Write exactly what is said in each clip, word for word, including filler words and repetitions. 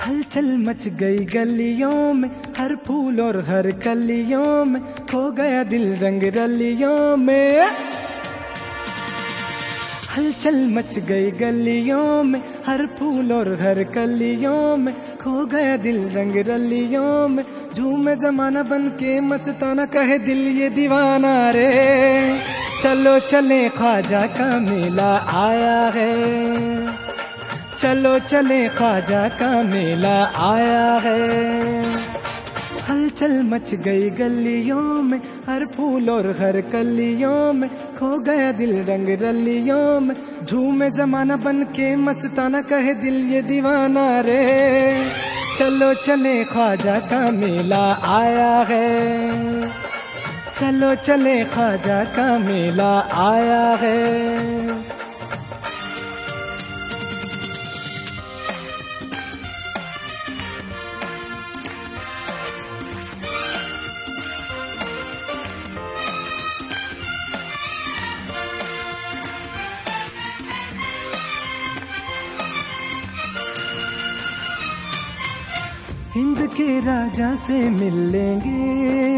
हलचल मच गई गलियों में, हर फूल और हर कलियों में, खो गया दिल रंग रलियों में। हलचल मच गई गलियों में, हर फूल और हर कलियों में, खो गया दिल रंग रलियों में। झूमे जमाना बन के मस्ताना, कहे दिल ये दीवाना रे। चलो चले ख्वाजा का मेला आया है, चलो चले ख्वाजा का मेला आया है। हलचल मच गई गलियों में, हर फूल और हर कलियों में, खो गया दिल रंग रलियों में। झूमे जमाना बन के मस्ताना, कहे दिल ये दीवाना रे। चलो चले ख्वाजा का मेला आया है, चलो चले ख्वाजा का मेला आया है। हिंद के राजा से मिल लेंगे,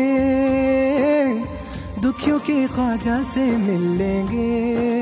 दुखियों के ख्वाजा से मिल लेंगे।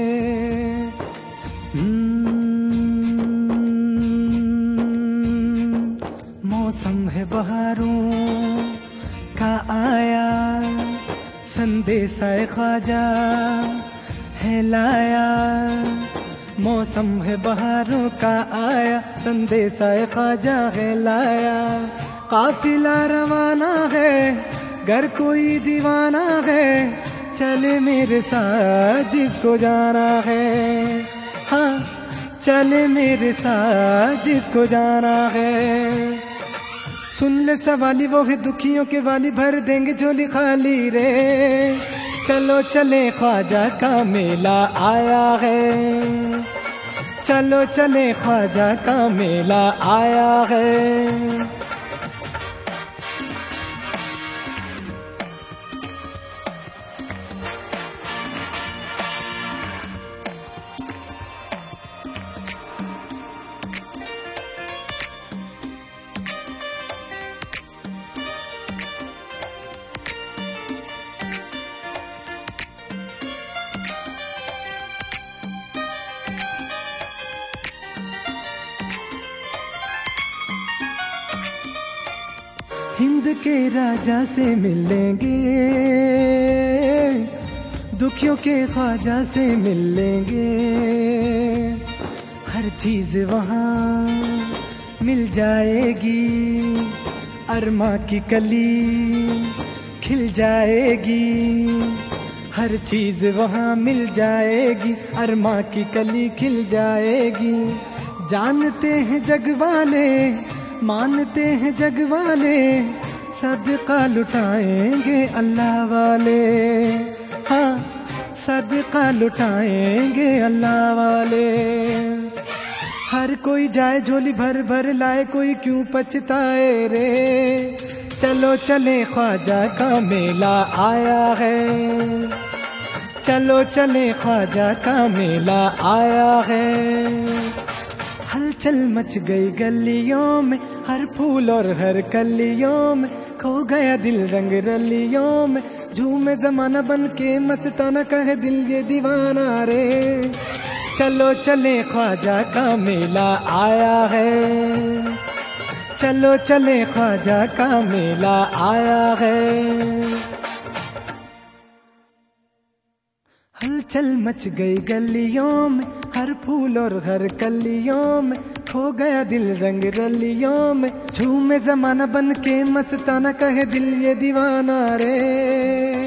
मौसम है बहारों का आया, संदेशा ख्वाजा है लाया। मौसम है बहारों का आया, संदेशा ख्वाजा है लाया। काफिला रवाना है, घर कोई दीवाना है, चले मेरे साथ जिसको जाना है। हाँ चले मेरे साथ जिसको जाना है। सुन ले सवाली वो है दुखियों के वाली, भर देंगे झोली खाली रे। चलो चले ख्वाजा का मेला आया है, चलो चले ख्वाजा का मेला आया है। हिंद के राजा से मिलेंगे, दुखियों के ख्वाजा से मिलेंगे। हर चीज वहाँ मिल जाएगी, अरमा की कली खिल जाएगी। हर चीज वहाँ मिल जाएगी, अरमा की कली खिल जाएगी। जानते हैं जग वाले, मानते हैं जग वाले, सदका लुटाएंगे अल्लाह वाले। हाँ सदका लुटाएंगे अल्लाह वाले। हर कोई जाए झोली भर भर लाए, कोई क्यों पछताए रे। चलो चले ख्वाजा का मेला आया है, चलो चले ख्वाजा का मेला आया है। हलचल मच गई गलियों में, हर फूल और हर कलियों में, खो गया दिल रंग रलियों में। झूमे जमाना बन के मस्ताना, कहे दिल ये दीवाना रे। चलो चले ख्वाजा का मेला आया है, चलो चले ख्वाजा का मेला आया है। हलचल मच गई गलियों में, हर फूल और हर कलियों में, खो गया दिल रंग रलियों में। झूमे जमाना बन के मस्ताना, कहे दिल ये दीवाना रे।